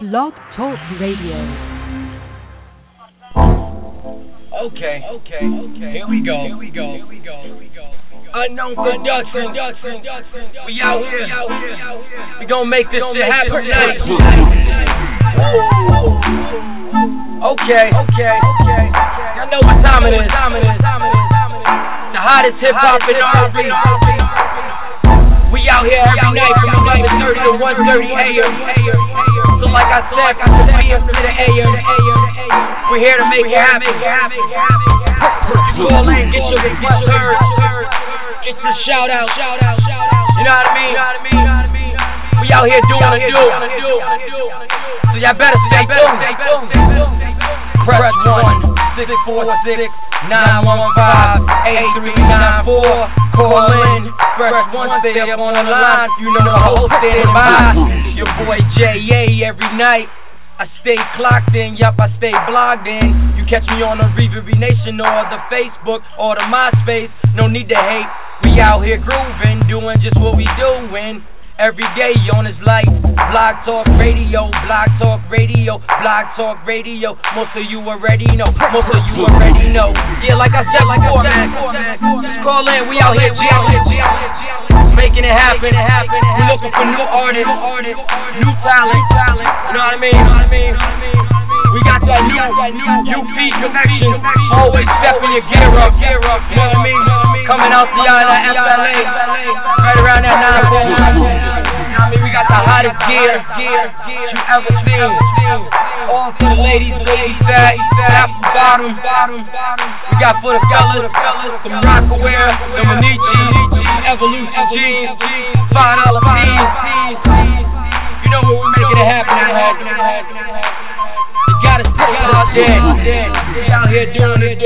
Blog Talk Radio. Okay. Here we go. Unknown production. We out here. We gonna make this shit happen tonight. Okay. Y'all know what time it is. The hottest hip hop in R&B. We out here every night from 11:30 to 1:30 a.m. So like I said, from the p.m. to the a.m. We're here to make it happen. Call in, get your request heard. Get your shout out. You know what I mean? We out here doing the do. So y'all better stay tuned. Press 1-646-915-8394. Call in. Press 1, stay up on the line. You know the host stand by. Your boy J.A. every night. I stay clocked in, yup, I stay blogged in. You catch me on the Reverie Nation or the Facebook or the MySpace. No need to hate. We out here grooving, doing just what we doing. Every day on his life. Blog Talk Radio. Most of you already know. Yeah, like I said before, man. Just call in. We out here. Making it happen. We looking for new artists, new talent. You know what I mean? We got that new UP connection. Always stepping your gear up. You know what I mean? Coming out the island of FLA. Right around that 941. We got the hottest gear you ever seen. All for the ladies, fat, apple bottom. We got for the fellas, some Rockaware, the Manichi, Evolution jeans, $5 tees. You know what, we're making it happen out here. You gotta stay out there. We out here doing it,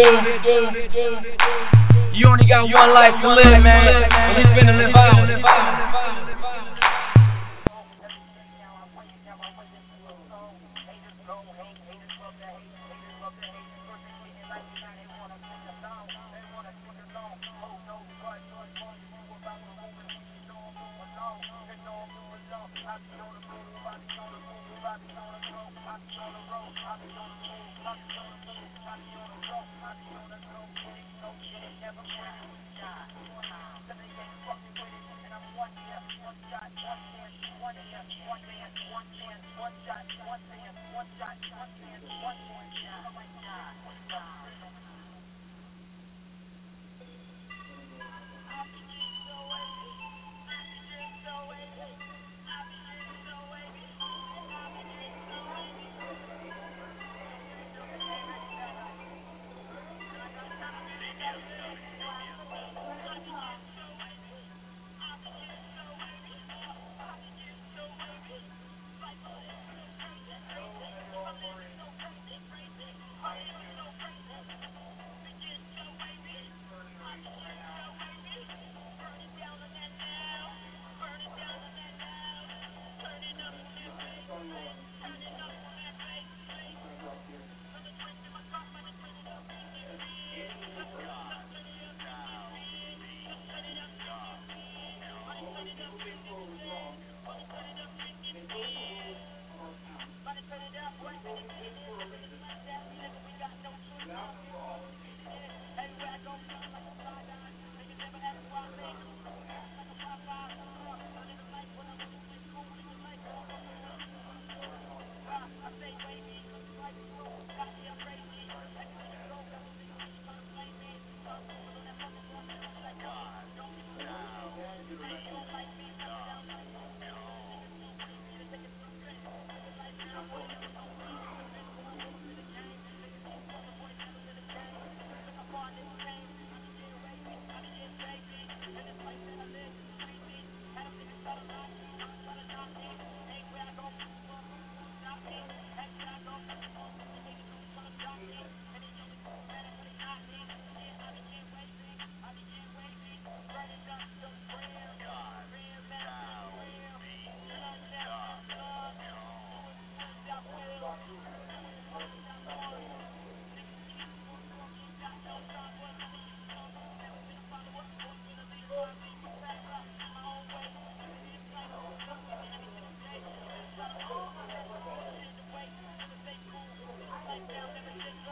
You only got one life to live, man. And we finna live out.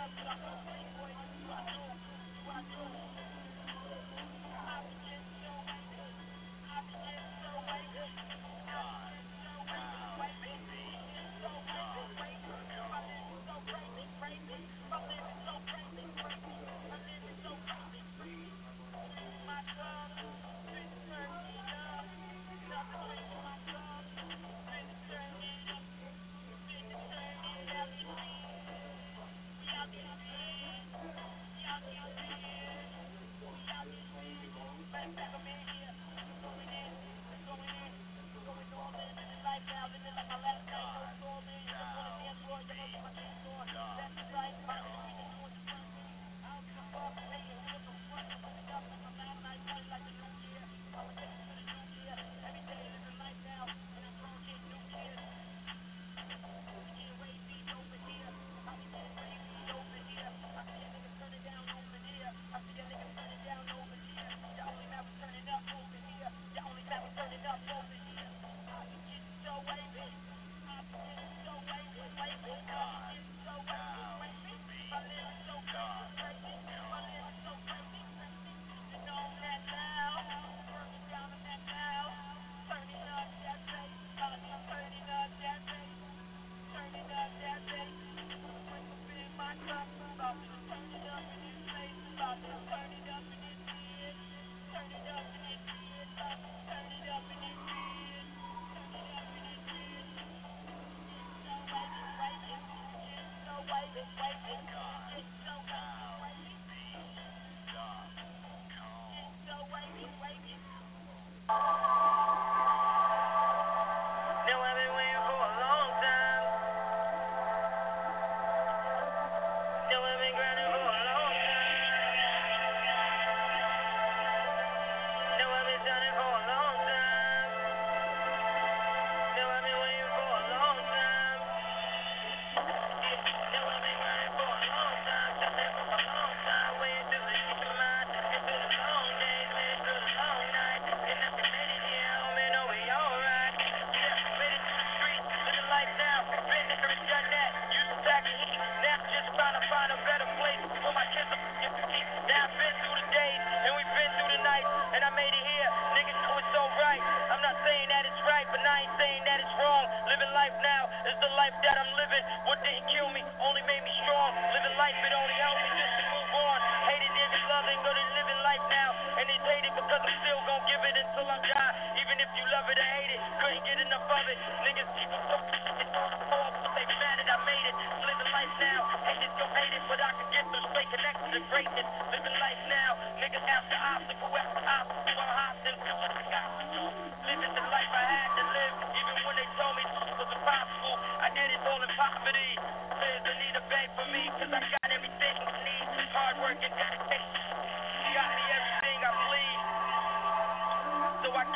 So I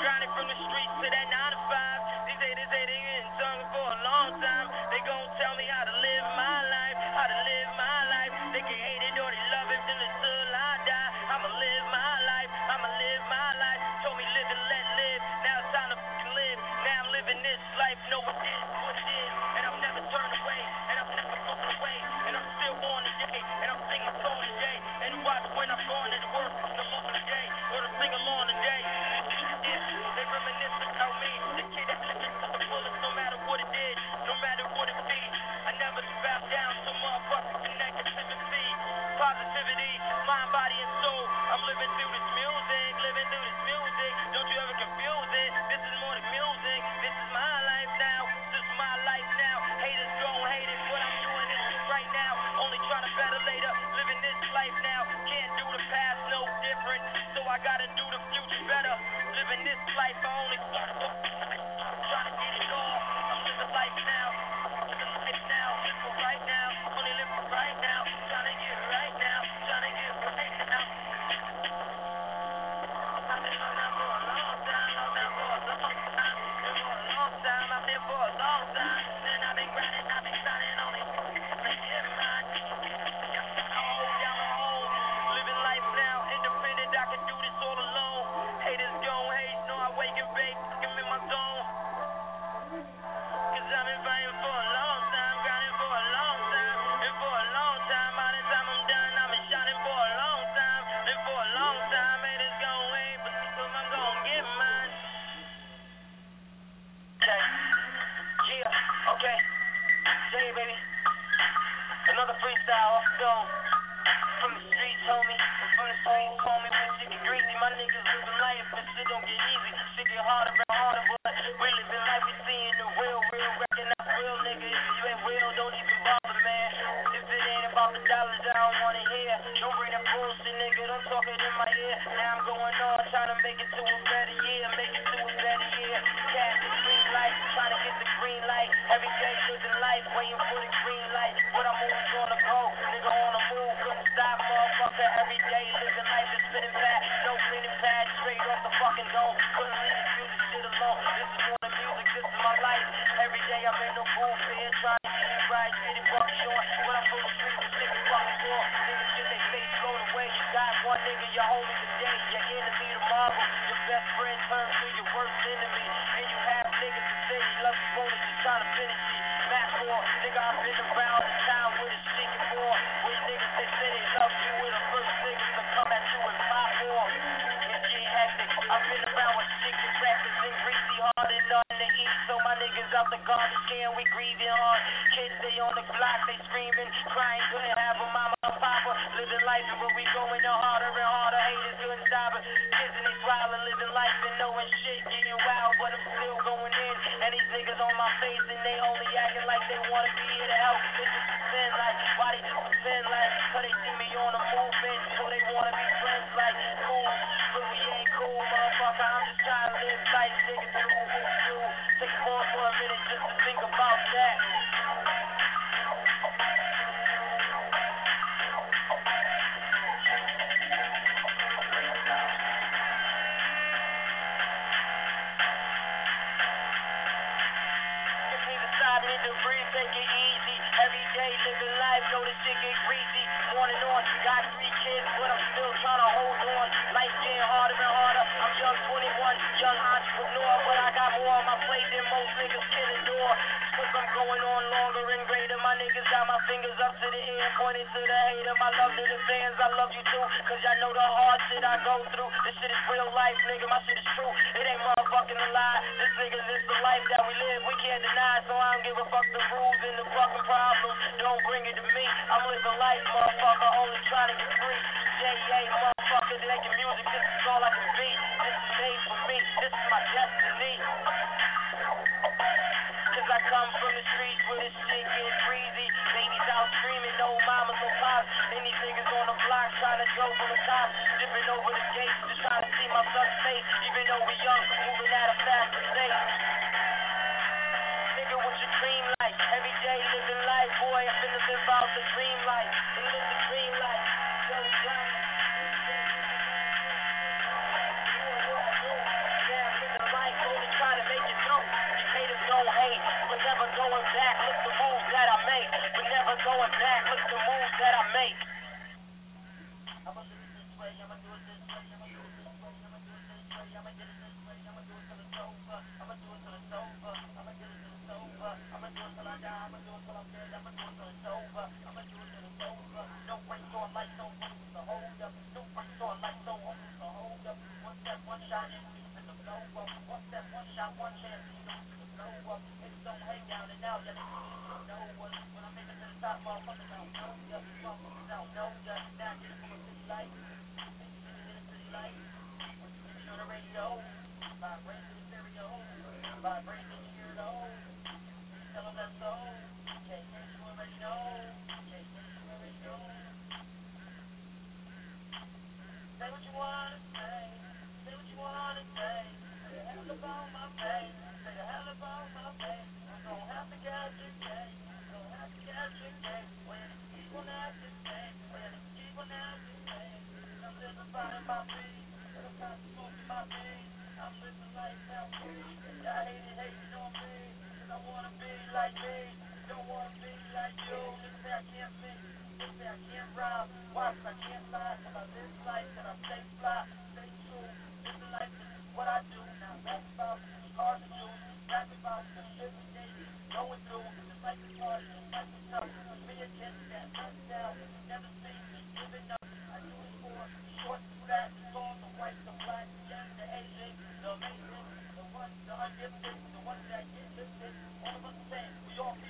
Jay, baby. Another freestyle off the dome. From the streets, homie. From the streets, homie. When shit get greasy, my niggas living life, but shit don't get easy. Shit get harder and harder, but we living life. We seeing the real, recognize real, nigga. If you ain't real, don't even bother, man. If it ain't about the dollars, I don't wanna hear. Don't bring that bullshit, nigga. Don't talk it in my ear. Now I'm going on, trying to make it to a better year. Make it to a better year. Cash the green light, trying to get the green light. Every day living life, waiting for the green light. What I'm always on the go, nigga on the move, couldn't stop, motherfucker. Every day living life is spinning back, no cleaning pad, straight off the fucking dome. Couldn't leave this music shit alone. This is more than music, this is my life. Every day I'm in the booth here, trying to get it right, get it fucking short. When I'm from the streets, this nigga fucking for. Niggas get their face blown away. You got one nigga, your homie today, your enemy tomorrow. Your best friend turns to your worst enemy. And you have niggas to say they love you, only just trying to finish it. Match for, nigga, I've been around the town with a chicken for. Where niggas they say they love you, with the first niggas to come at you and pop for. It's getting hectic. I've been around with chicken breakfast and greasy hard and nothing to eat. So my niggas out the garbage can, we grieving hard. Kids they on the block, they screaming, crying, couldn't have a mama or papa. Living life and where we going on harder and harder. Haters couldn't stop it. Kids and they swallowing, living life and knowing shit, getting wild, but I'm still going in. And these niggas on my face and they only acting like they wanna be here to help. It's just pretend like, why they just pretend like? Cause they see me on the movement, so they wanna be friends like, cool, but we ain't cool, motherfucker. I'm just trying to live life, niggas do what we do. Take a pause for a minute just to think about that. Need to breathe, take it easy. Every day living life, know this shit get greasy. On and on, got 3 kids, but I'm still trying to hold on. Life getting harder and harder. I'm young 21, young entrepreneur, but I got more on my plate than most niggas can endure. Cause I'm going on longer and greater. My niggas got my fingers up to the air, pointing to the hater. My love to the fans, I love you too. Cause y'all know the hard shit I go through. This shit is real life, nigga. My shit is true. It ain't motherfucking a lie. This nigga, this the life that we live. We can't deny, so I don't give a fuck the rules and the fucking problems. Don't bring it to me. I'm living life, motherfucker. Only trying to get free. J.A. motherfucker, making music. This is all I can be. This is made for me. This is my destiny. Cause I come from the streets where this shit get breezy. Babies out screaming, no mamas, no pops. And these niggas on the block trying to joke on the cops. Dipping over the gates, just trying to see my son's face. Even though we young, moving at a faster pace. Nigga, what your dream like? Every day living life, boy, I'm finna live out the dream life. And live the dream life. Yo, John. Don't hate, but never going back. Look the moves that I make, but never going back. Look the moves that I make. I'ma do it this way, I'ma do it this way, I'ma do it this way, I'ma do it this way, I'ma get it this way, I'ma do it till it's over, I'ma do it till it's over, I'ma get it till it's over, I'ma do it till I die, I'ma do it till I'm dead, I'ma do it till it's over, I'ma do it till it's over. No brakes on lights, no rules to hold up, no brakes on lights, no rules to hold up. One step, one shot, and we finna blow up. One step, one shot, one chance, we finna blow up. Niggas don't hang down and out, yeah, niggas know us. When I make it to the top, motherfuckers don't know ya, motherfuckers don't know ya. Now get it from a city light, make it in a city light. When you get it on the radio, vibrate to the stereo, vibrate to the ear to hold. Tell them that's so. Okay, you already know. Okay, you already know. Say what you wanna say. Say what you wanna say. Say the hell about my face. Say the hell about my face. I'm gonna have to catch your case. I'm gonna have to catch your case. When you keep on acting fake. When you keep on acting fake. I'm living finding my feet. When I'm not smoking my feet. I'm living life now free. Y'all hating on me. Cause I wanna be like me. Don't wanna be like you. Niggas say I can't sing. Niggas say I can't rhyme. Why? Cause I can't lie. Cause I live life and I stay fly. Stay true. Live the life. This is what I do. Now rap about the cars and jewels. Rap about the shit we daily going through. This life is hard. This life is tough. Push me against that run down. Never seen me giving up. I do this for the short, the fat, the tall, the white, the black, the young, the Asian, the amazing, the ones, the ungifted, the ones that get lifted. All of us the same. We all people.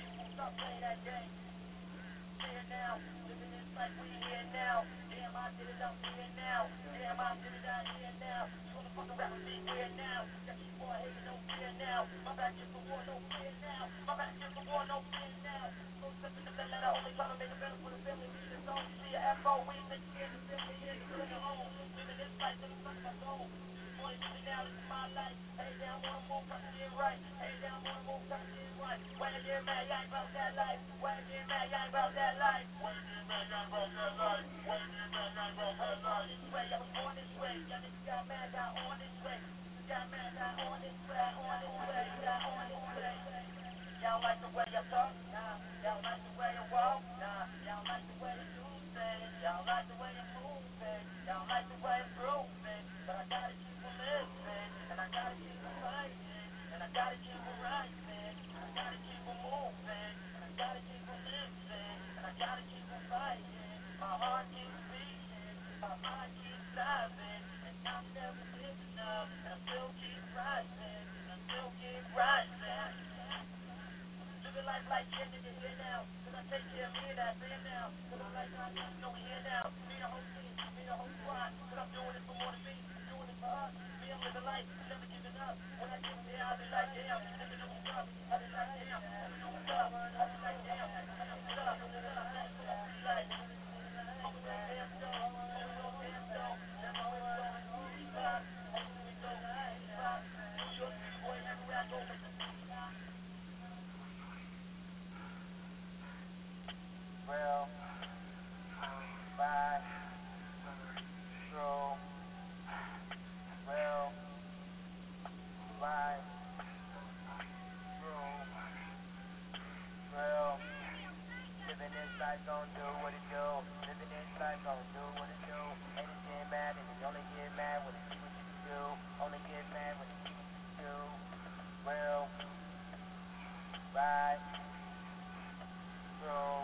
play that game. Here now, living this life, we here now. Damn, I did it, I'm here now. Damn, I did it, I'm here now. You wanna fucking rap with me, here now. Got you boy hating, no fear now. My back is for war, no fear now. My back is for war, no fear now. No stepping in the letter, only trying to make it better for the family. We just don't see a FO, we make it the family, here to bring it home. Living this life, till the sun's my soul. Boy, living now, this is my life. Hey, down, wanna move, try to get right. Hey, down, wanna move, try to get right. Why you get mad, you ain't about that life. Why you get mad, you ain't about that life. Why you get mad, you ain't about that life. Why you get mad, you ain't about that life. This way, I was born this way. Y'all niggas got mad, got on this way. Got mad, got on this way, on this way, got on this way. Y'all like the way I talk? Nah. Y'all like the way I walk? Nah. Y'all like the way I do things? Y'all like the way I move things? Y'all like the way I prove things? But I gotta keep on living, and I gotta keep on fighting, and I gotta keep on rising, and I gotta keep on moving, and I gotta keep on living, and I gotta keep on fighting. My heart keeps beating, my mind keeps driving, and I'm never giving up, and I still keep rising, and I still keep rising. Living life like yeah, nigga, here now. Cause I take care of me and that band now. Cause I'm like, I know we here now. Me the whole team, me the whole squad. Cause I'm doing it for more than me. I'm doing it for us. Me, I'm living life, never giving up. When I get there, I be like, damn, never know what's up. I be like, damn, never know what's up. I be like, damn, never know what's up. I be like, always on damn show, always on damn show. Never always going to the spot. Everywhere we go, spot. New York City boy, everywhere I go, make the city stop. Real, by, true, real, by, true, real. Living this life gon' do what it do. Living this life gon' do what it do. Haters get mad and they only get mad when they see what you can do. Only get mad when they see what you can do. Real, by, true.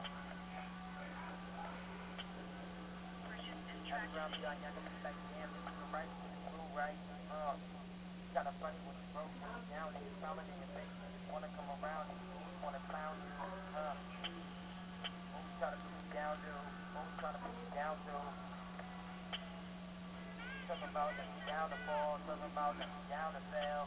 Around me, I never be like, damn, this is the right, this is true, right? Kinda funny when you broke down, niggas smiling in your face, niggas wanna come around, niggas wanna clown you, always trying to put me down, dude, always trying to put me down, dude. Talking about let me down to fall, talking about let me down to fail.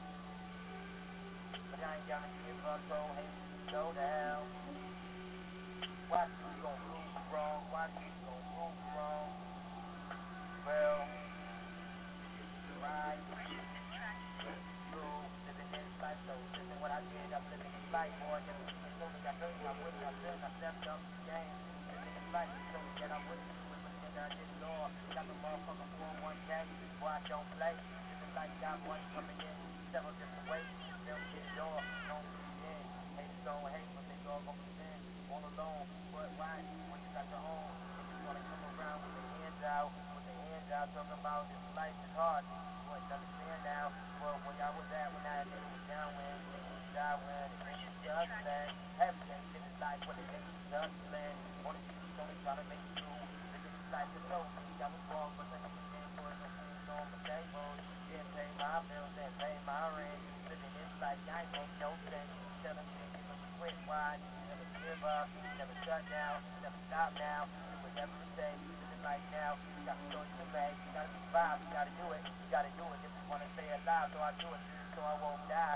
But I ain't gonna give up, so hate me, go to hell. Watch me gon' prove you wrong, watch me gon' prove you wrong. Well, right, true, living this life, so living what I did, I'm living this life, boy, never see it, told me I couldn't, I wouldn't, I couldn't, I stepped up the game, living this life, you told me that I wouldn't do it, but nigga, I did it all, got the motherfucker 401k, boy, I don't play, living life, got money coming in, several different ways, still get it all, don't get it in, haters gon' hate, but they all gon' pretend, all alone, but why, when you got your own, niggas wanna come around with their hands out, talking about this life is hard. Boy, understand now. Well, where y'all was at when that nigga was down when niggas was die when the niggas was hustling. Everything in his life when the niggas was hustling. On the streets, only trying to make it through. Living this life with no need. I was wrong, but the niggas didn't put no food on my table. Didn't pay my bills, didn't pay my rent. Living this life, I ain't make no sense. Telling me you never quit, why? Never give up, never shut down, never stop now. Do whatever it takes. Life now, you got a choice to make, you gotta survive, you gotta do it if you wanna stay alive, so I do it, so I won't die,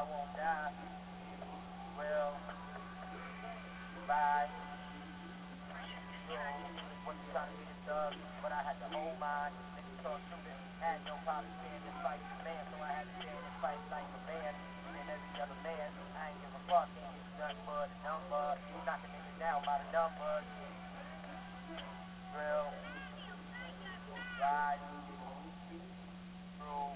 Real, bye, true, wasn't trying to be a thug, but I had to hold mine, niggas talk stupid, had no problem staying and fighting the man, so I had to stand and fight like a man, and every other man, I ain't give a fuck, ain't get nothing but a number, knocking niggas down by the numbers. Real, ride, true,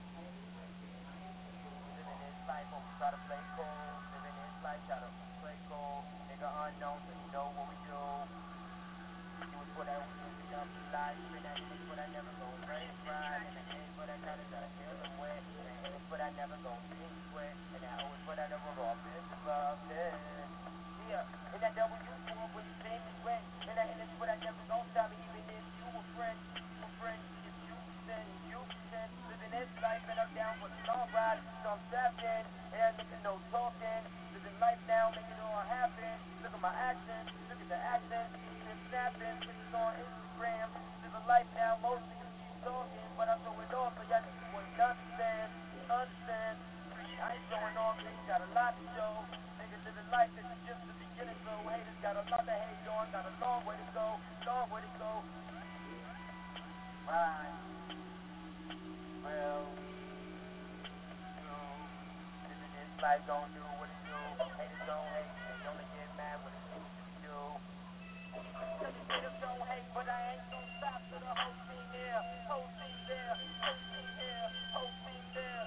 living this life, always try to play cool, living this life, try to play cool, nigga unknown, so you know what we do, you was what I was moving up in life, and that is what I never gon' raise right, and that is what I gotta kill him with, and that is what I never gon' sneak with, and that always what I never robbed this above this. Yeah, and that W4 when you see me win, and that is what I never gon' stop me, even if you a friend, if you sin, living this life, and I'm down for the long ride, so I'm strapped in, and that nigga no talking, living life now, make it all happen, got a lot to hate on, got a long way to go, long way to go. Right. Well, living this life gon' do what it do. Haters don't hate, they only get mad when it's what you do. Cause the haters don't hate, but I ain't gon' stop till the whole team here, whole team there, whole team here, whole team there.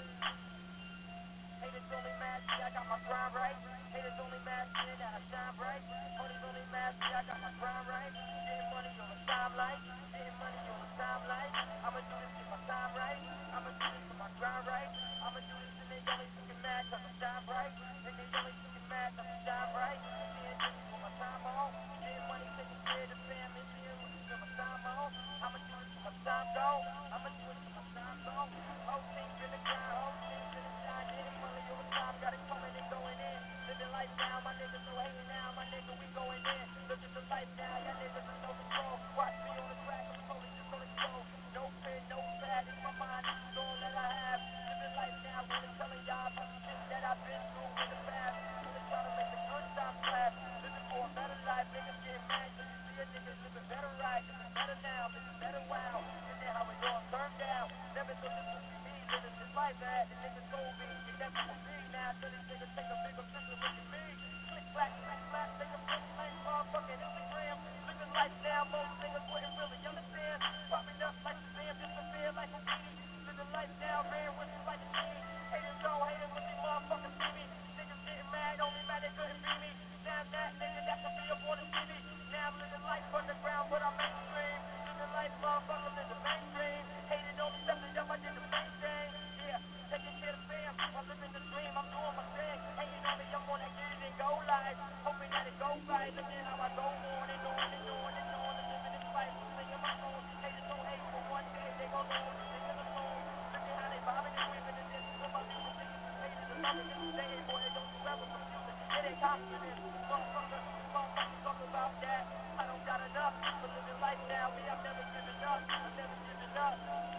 Haters only mad, see I got my grind right. Haters only mad, see that I shine bright. Haters only mad, see I got my grind right. Getting money on the timeline, getting money on the timeline. I'ma do this with my time right. I'ma do this with my grind right. I'ma do this and they only fucking mad cause I shine bright. And they only fucking mad cause I shine bright. Seeing this with my time on. Getting money, taking care of the family. Seeing this with my time on. I'ma do this with my time gone. I'ma do this with my time gone. Whole team finna grind, whole team finna shine. Getting money all the time, got it coming and going in. Living life now, my niggas no hating now. My nigga, we going in. Look at the life now, y'all niggas is no control. Watch me on the track, I'm slowly just gonna go. No fear, no sad, it's my mind, this is all that I have. Living life now, really telling y'all about the shit that I've been through in the past. Really trying to make the good times last. Living for a better life, niggas getting mad cause you see a nigga living better right. Living better now, living better wow. And then how it all turned down. Never thought this would be me, living this life that the niggas told me. It never would be now, till these niggas take a bigger picture, look at me. Click clack, take a flip, flip, motherfucking Instagram. Living life now, most niggas wouldn't really understand. Popping up like Shazam, disappear like Houdini. Living life now, man, what's it like to see me? Haters don't hate it when they motherfuckers see me. Niggas getting mad, only mad they couldn't be me. Now I'm that nigga that could be up on the TV. Now I'm living life underground, but I'm mainstream. Living life, motherfuckers in the mainstream. Hating on me, stepping up, I did the same thing. Yeah, taking care of the fam, I'm living the dream, I'm doing my thing. Hating on me, I'm on that get it and go live. Hoping that it goes right, look at how I go on and on and on and on. And living this life, singing my song. Haters don't hate, but one day they gon' know I'm singing the song. Look at how they bobbing and weaving and dancing with my music. Niggas haters and loving this day, boy, they don't you ever confuse it. It ain't confidence, motherfucker, talk about that. I don't got enough for living life now, me, I'm never giving up, I'm never giving up.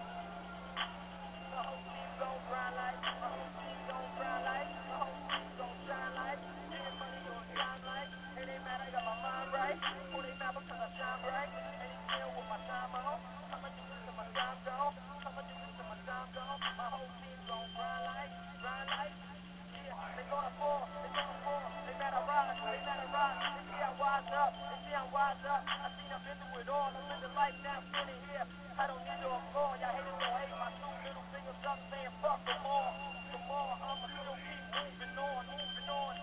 My whole team gon' grind like, my whole team gon' grind like, my whole team gon' shine like, getting money on time like, it ain't mad I got my mind right, or they mad because I shine bright, and they still with my time on, I'ma do this till my time gone, I'ma do this till my time gone, my whole team gon' grind like, yeah, they gonna fall, they mad I rise, they see I wise up, I seen I've been through it all, I'm living life now, standing here, I don't need to applaud, y'all haters don't hate my two middle fingers up, saying fuck them all, I'ma still keep moving on,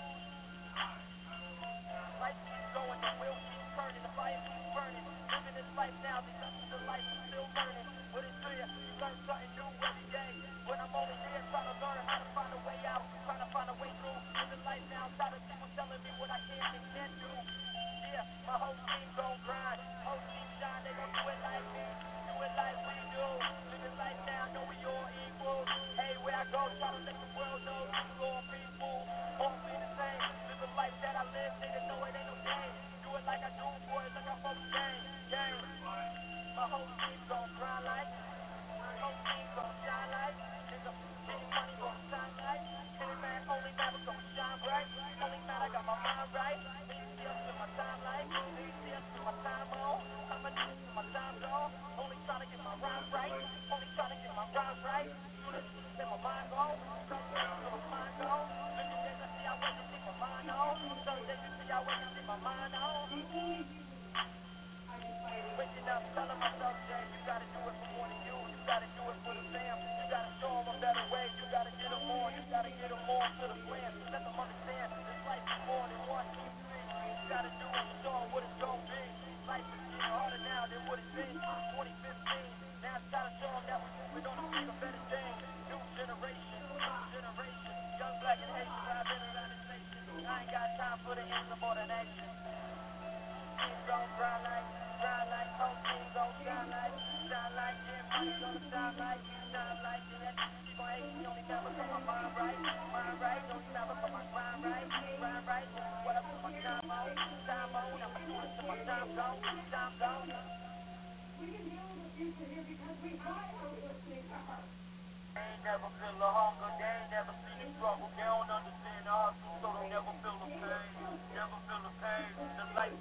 life keeps going, the wheel keeps turning, the fire keeps burning, living this life now, the lessons of life I'm still learning, but it's clear, you learn something new every day, when I'm only there trying to learn how to find a way out, trying to find a way through, living life now, tired of people telling me what I can and can't do, yeah, my whole team gon' grind, whole team shine, they gon' do it like me, do it like we do, living life now, know we all equal, hey, where I go, try to let the world know, these all people, all be the same, live a life that I live, nigga, know it ain't no game, do it like I do, boys, like I'm from the game, my whole team gon' grind like, whole team gon' shine like, nigga, getting money all the time like, hitting man, only man because we shine bright, only man I got my mind right, and you see us with my time like, and you see us with my time on, I'ma do this till my time gone, only trying to get my rhymes right, only trying to get my rhymes right, do this till my mind gone, some days till my mind gone, living days I see I wake and keep my mind on, some days you see I wake and keep my mind on, waking up, telling myself, Jay, you gotta do it for more than you gotta do it for the fam, you gotta show them a better way, you gotta get them on, to the plan, let them understand, this life is more than 1, 2, 3, you gotta do it, show them what it's gonna be, life is getting harder now than what it's been, 2015, now it's time to show them that we're moving on to bigger, better things, new generation, young black and Haitian, I've been around this nation, I ain't got time for the insubordination, team gon' grind like, whole team gon' shine like, yeah, money gonna shine like, yeah, she gon' hate me, only never cause my mind right, only never cause my grind right, this is what I put my time on, I'ma do this till my time gone, We can deal with the future here because we are listening to her. They ain't never feel the hunger, they ain't never seen the struggle, they don't understand the hustle, so they never feel the pain, The life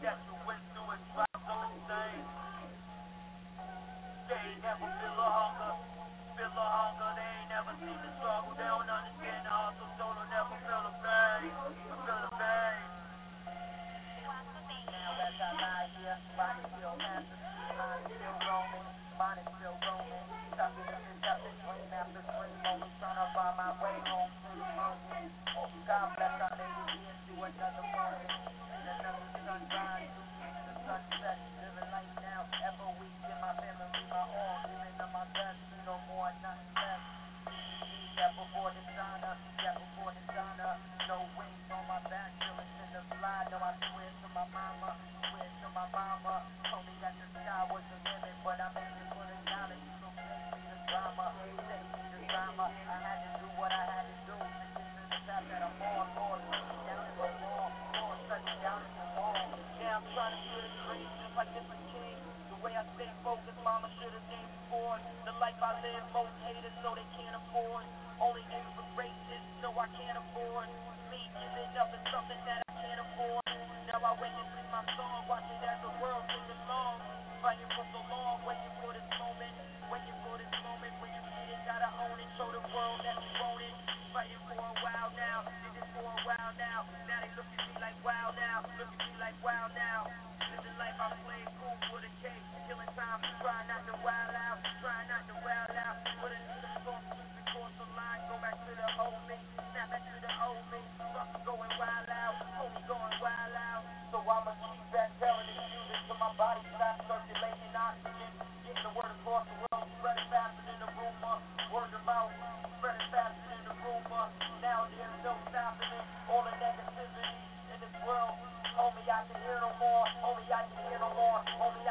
body still massive, mind is still roaming, mind is still roaming. Stuck in this deception, dream after dream, only trying to find my way home to the mountain. God bless our lady, into another moment, in another sunrise, to the sunset, living life now, ever weak in my memory, my all, giving up my best, no more, nothing less. Yeah, before dishonor, no wings on my back, feeling in the fly. No, I swear to my mama, told me that the sky was the limit, but I made it for the knowledge. So save me the drama, I had to do what I had to do to get to the path that I'm on. Lord, let me down if I'm wrong. Lord, let me down if I'm wrong. Yeah, I'm trying to get a dream just like this a king. The way I stay focused, mama should have named me for it. The life I live, most haters know they can't afford. Only inspiration, no I can't afford. Me giving up is something that I can't afford. Now I wait and sing my song, watch it as the world sing along. Fighting for so long, waiting for this moment. When you get it, gotta own it, show the world that you own it. Fighting for a while now, did this for a while now. Now they look at me like wow now, Living life I play cool with a cake, killing time, try not to wild out, But a nigga storm keep it course the line, go back to the old me, snap back to the old me, start going wild out, homie going wild out. So I'ma keep back telling this music till my body stops circulating oxygen, getting the word across the world, spreading faster than the rumor, word of mouth, spreading faster than the rumor. Now there's no stopping it, all the negativity in this world. Homie, I can hear no more. Homie, I can bear no more.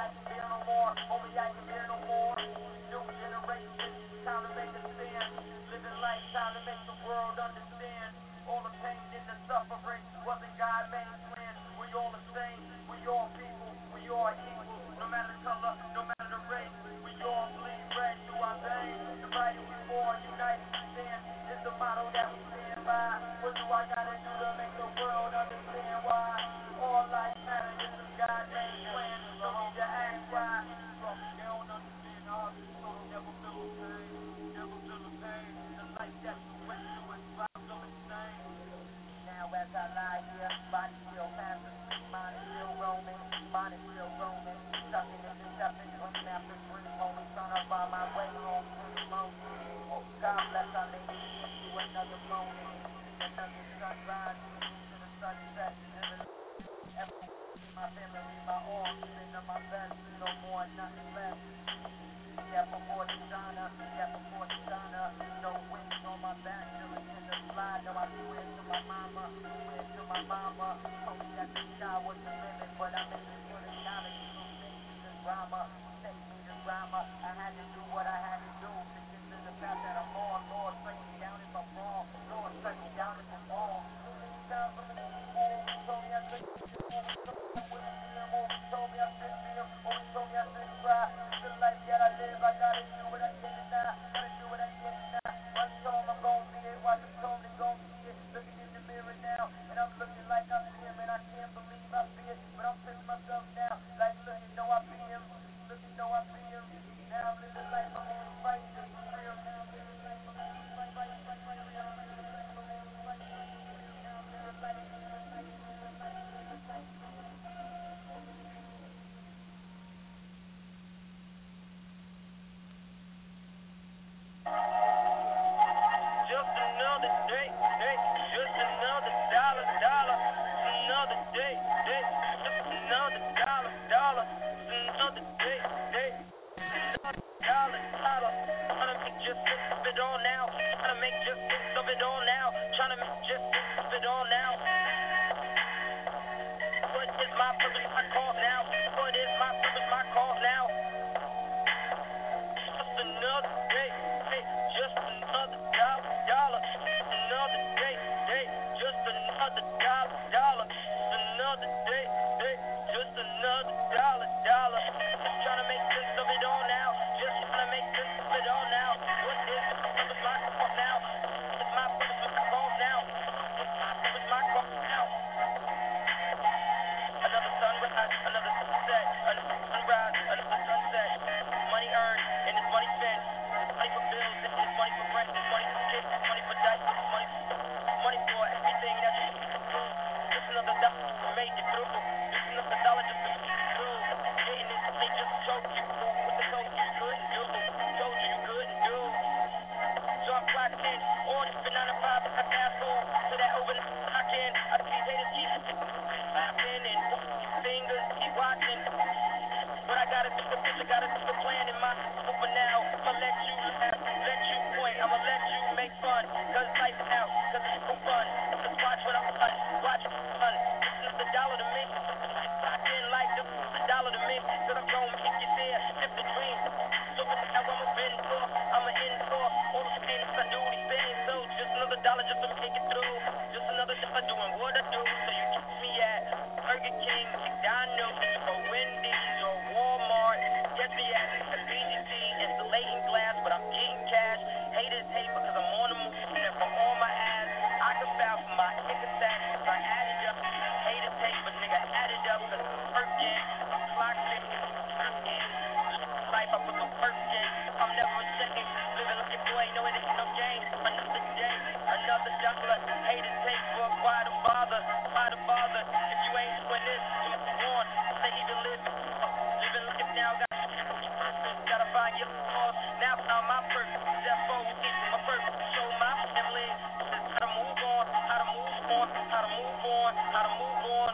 New generation, time to make a stand. Living life, time to make the world understand. All the pain and the suffering wasn't God made plan. We all the same. We all people. We all equal. No matter the color, no matter the race. We all bleed red through our veins. Divided we fall, united we stand. Is the motto that we stand by. What do I gotta do to make the world understand why? All life matters, this is God's main plan. No need to ask why. They don't understand how this soul never feel the pain. The life that you went through is drives them insane. Now as I lie here, body still massive, mind is still roaming. Stuck in this deception, dream after dream, only trying to find my way home to the mountain. God bless our lady, into another moment, another sunrise, to the sunset, living my memory, my all, giving up my best, no more, nothing less. Yeah, before dishonor, no wings on my back, feeling in the fly. No, I swear to my mama, told me that the sky was the limit, but I made it for the knowledge, so save me the drama, I had to do what I had to do to get to the path that I'm on. Lord, strike me down if I'm wrong. got a plan in mind, but now I'ma let you laugh, let you point, I'ma let you make fun, cause life's out, cause it's so fun. Just watch what I'm done, watch what I'm done. This is the dollar to me. I didn't like the dollar to me, cause I'm gonna make it there, live the dream. So now I'ma bend for, I'ma end for all the pain I do these things. So just another dollar just to make it through. Just another dollar doing what I do. So you catch me at Burger King, McDonald's, or Wendy's, or Walmart. Catch me at BGC, insulating glass, but I'm getting cash. Haters hate because I'm on the move, and for all my ass, I can foul for my nigga sack, cause I added up. Haters hate, but nigga added up, cause I'm working, I'm clocked in, life, I put the work in, I'm never ashamed, living like a boy, no it ain't no game, another day, another dollar, haters hate, but why the bother, if you ain't doing this, you move on, say even living life now, gotta find your flaws, now found my purpose, that's for my purpose, show my family, how to move on, how to move on, how to move on, how to move on.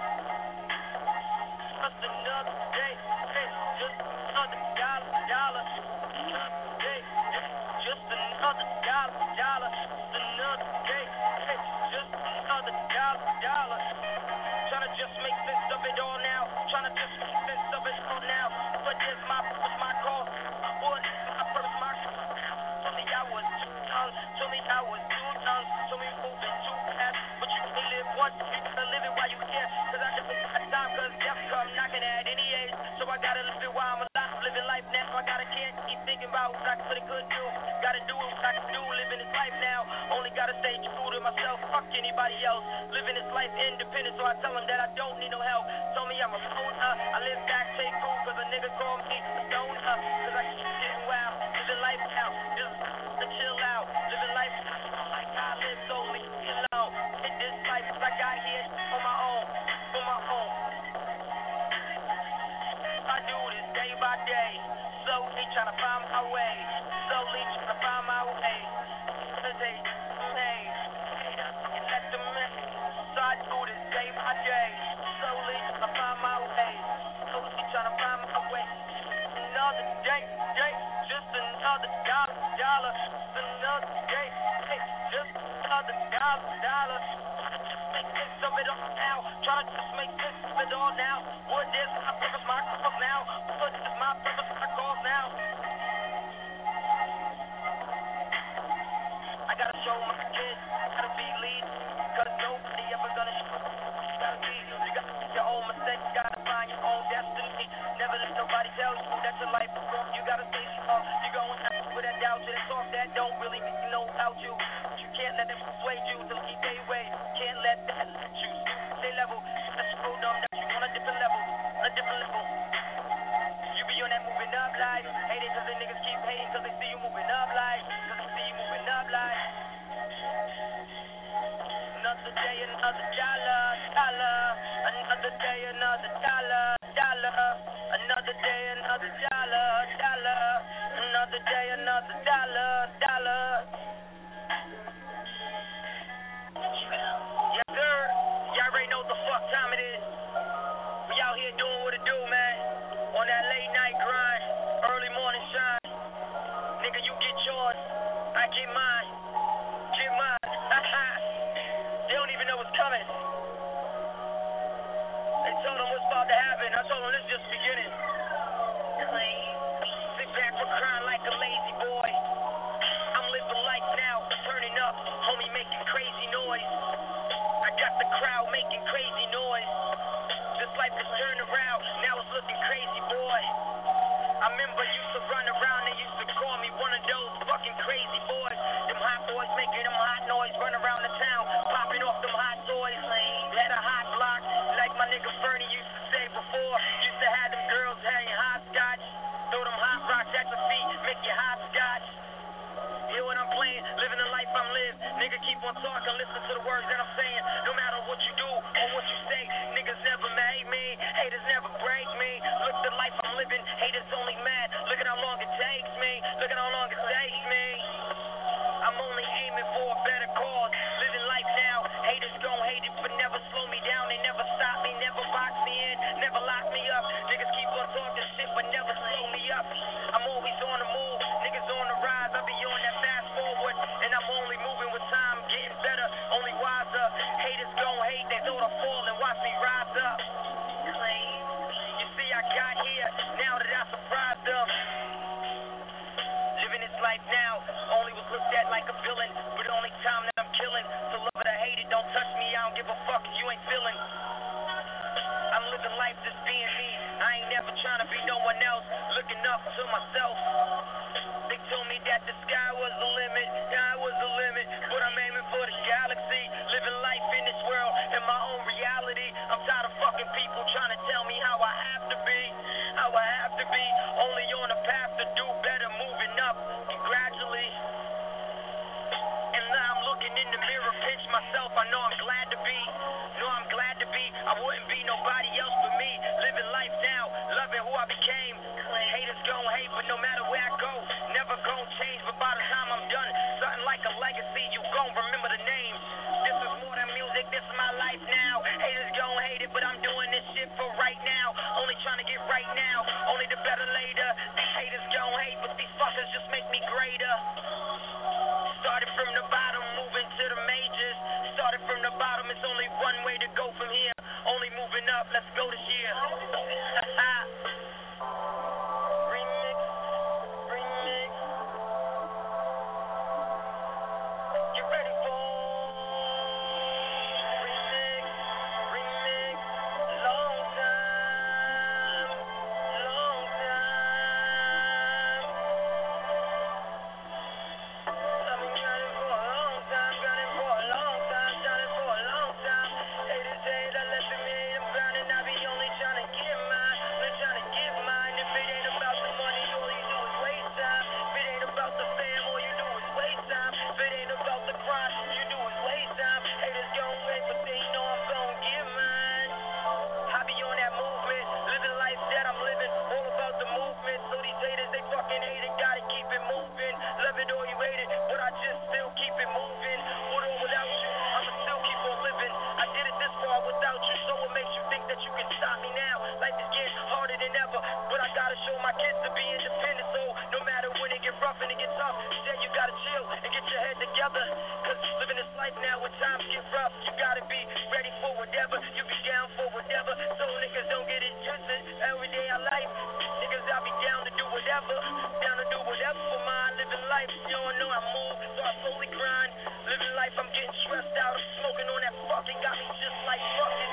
Just another day, hey, just another dollar, hey, just another dollar, just another day, hey, just another dollar. Tryna just make sense of it all now, tryna just make sense of it all now. What is my purpose, my call? What is my purpose, my call? Told me I was too young, told me I was too young, told me moving too fast, but you only live once, you gotta live it while you can, cause I just ain't got time, cause death come knocking at any age, so I gotta live it while I'm alive, living life now, so I can't keep thinking about what I could do, gotta do what I can do, living this life now, only gotta stay true to myself, fuck anybody else, living this life independent, so I tell them that I don't need no help, told me I'm a loner, I live back, take cool, cause a nigga call me a stoner, cause I keep getting wild, living life now, just to chill out, living life like I live solely alone, in this life I got here on my own, I do this day by day, slowly trying to find my way, hesitate, let them in, so I do this day by day, slowly trying to find my way, another day, just another dollar, another day, just another dollar, just make sense of it all now, tryna just make sense of it all now, what is my purpose, my cause now, what is my purpose, my cause now, I gotta show my kids how to be lead, cause nobody ever gonna show you gotta be, you gotta make your own mistakes, you gotta find your own destiny, never let nobody tell you that your life is wrong, you gotta stay strong, you gon' have to put that doubt to that talk that don't really make you know about you, but you can't let them persuade you to keep their way, can't let that let you stay level, let you hold on that you on a different level, you be on that moving up life, hate it cause the niggas keep hating cause they see you moving up life, another day, another dollar, another day, another dollar, another day, another dollar, another day, another dollar. Yes, sir. Y'all already know what the fuck time it is. We out here doing what it do, man. On that late night grind, early morning shine. Nigga, you get yours, I get mine. They don't even know what's coming. They told them what's about to happen. never trying to be no one else, looking up to myself. They told me that the sky was the limit, sky was the limit, but I'm aiming for the galaxy, living life in this world, in my own reality. I'm tired of fucking people trying to tell me how I have to be, only on a path to do better, moving up, and gradually. And now I'm looking in the mirror, pinch myself, I know I'm glad to be, I wouldn't be nobody else but me, living life now, loving who I became. Haters gon' hate, but no matter where I go, never gon' change, but by the time I'm done, something like a legacy, you gon' remember the name. This is more than music, this is my life now. Haters gon' hate it, but I'm doing this shit for right now, only trying to get right now, only the better later. These haters gon' hate, but these fuckers just make me greater. Started from the bottom, moving to the majors. Started from the bottom, it's only one way to go from here. Only moving up, let's go this year. Remix, remix. Get ready for remix, remix. Long time, long time. I've been grinding for a long time, grinding for a long time, shining for a long time. Haters hate, I let them hate, I'm grinding, I be only trying to get mine, only trying to get mine. If it ain't about the money, all you do is waste time. If it ain't about the fam, all you do is waste time. If it ain't about the grind, all you do is waste time. Haters gon' wait, but they know I'm gon' get mine. I be on that movement, living life that I'm living, all about the movement. So these haters, they fucking hate it, gotta keep it moving. Love it or you hate it, but I just still keep it moving. With or without you, I'ma still keep on living. I did it this far without you, so what makes you think that you can stop me now? Life is getting harder than ever, but I gotta show my kids to be independent. So no matter when it get rough and it get tough, instead you gotta chill and get your head together. Cause living this life now when times get rough, you gotta be ready for whatever, you be down for whatever. So niggas don't get it twisted, every day I life. Niggas, I be down to do whatever, for mine. Living life, you don't know I move, so I slowly grind. Living life, I'm getting stressed out, I'm smoking on that fucking, got me just like fucking.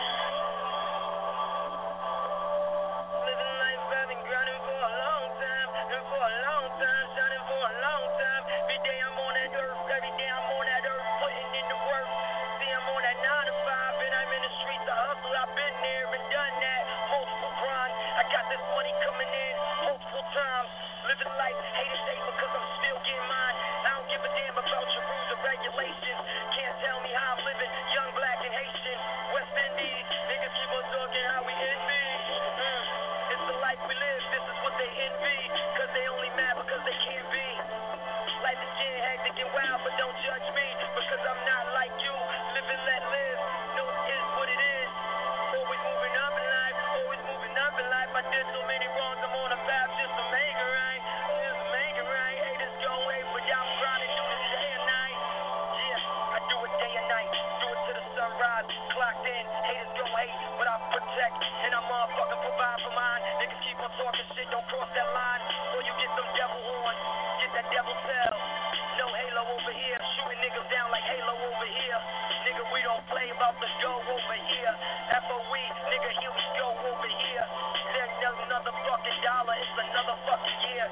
Living life, I've been grinding for a long time, and for a long time, shining for a long time. Every day I'm on that earth, putting in the work. See, I'm on that 9 to 5, and I'm in the streets, I hustle, I've been there and done that. Multiple grinds, I got this money coming in multiple times. Living life, haters hate because I'm still getting mine. I don't give a damn about your rules or regulations. Can't tell me how I'm living, young, black, and Haitian. West Indies, niggas keep on talking how we envy. It's the life we live, this is what they envy. Cause they only mad because they can't be. Life is getting hectic and wild, but don't judge me. Because I'm not like you, live and let live. No, it is what it is. Always moving up in life, always moving up in life. I did so many wrongs, I'm on a path just to make it right. Just make it right. Haters gon' wait, but I'm grinding, do it day and night. Yeah, I do it day and night, do it till the sunrise. Clocked in, haters gon' hate, but I protect, and I motherfucking provide for mine. Niggas keep on talking shit, don't cross that line, or you get them devil horns, get that devil cell. No halo over here, shooting niggas down like Halo over here. Nigga, we don't play about the dough over here. FOE, nigga, here we go over here. There's another fucking dollar, it's another fucking year.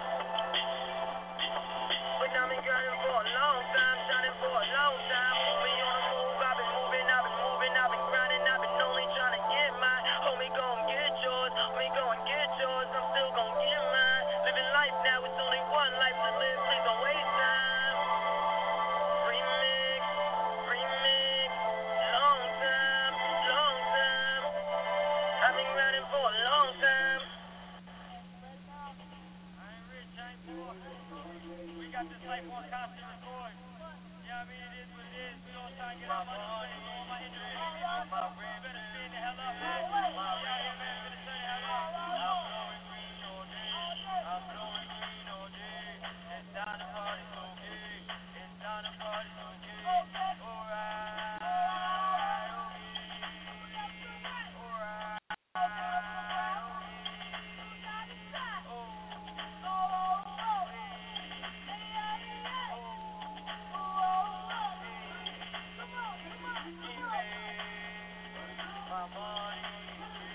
But I've been grinding for a long time, shining for a long time. We on the move, I've been moving, I've been grinding, I've been only trying to get mine. Homie, gon' get yours, I'm still gon' get mine. Living life now, it's only one life to live, please don't waste time. Remix, remix, long time, long time. I've been grinding for a long time. I ain't rich, I ain't poor. We got this life on constant record. Yeah, I mean, it is what it is. We don't try to get our money. All my injuries. You better stand the hell up, man. Yeah, yeah, man. Better stand the hell up. I'm blowing green all day. I'm blowing green all day. It's time to party, so gay. It's time to party, so gay. Alright. My money.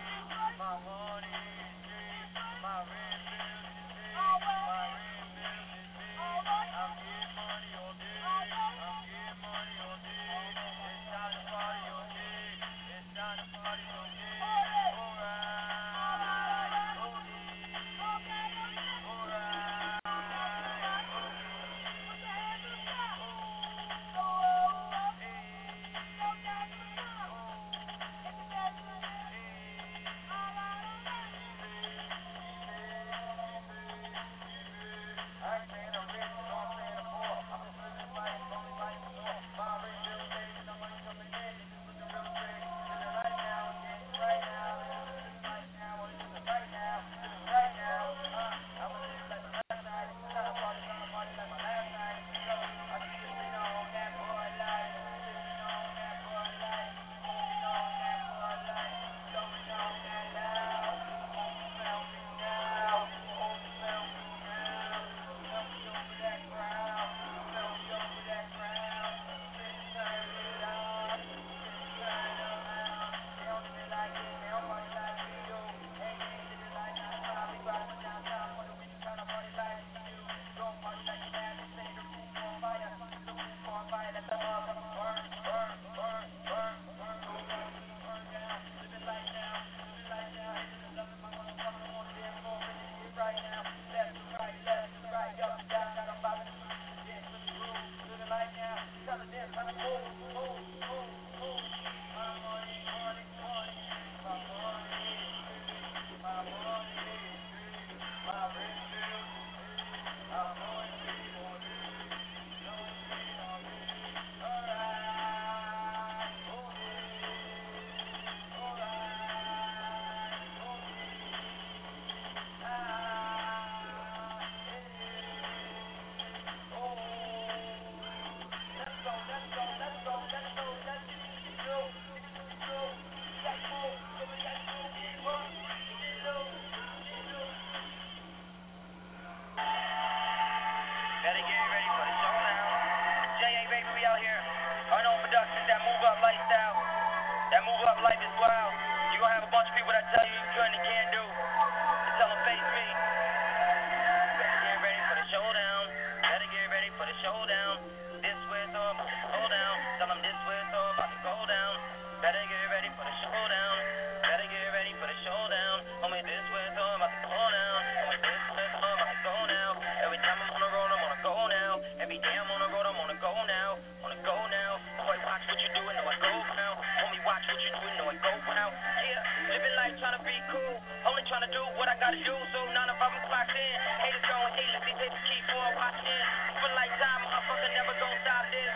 be cool. Only trying to do what I gotta do, so none of them clocked in. Haters going haters, these haters keep on watching. For lifetime, motherfucker never gonna stop this.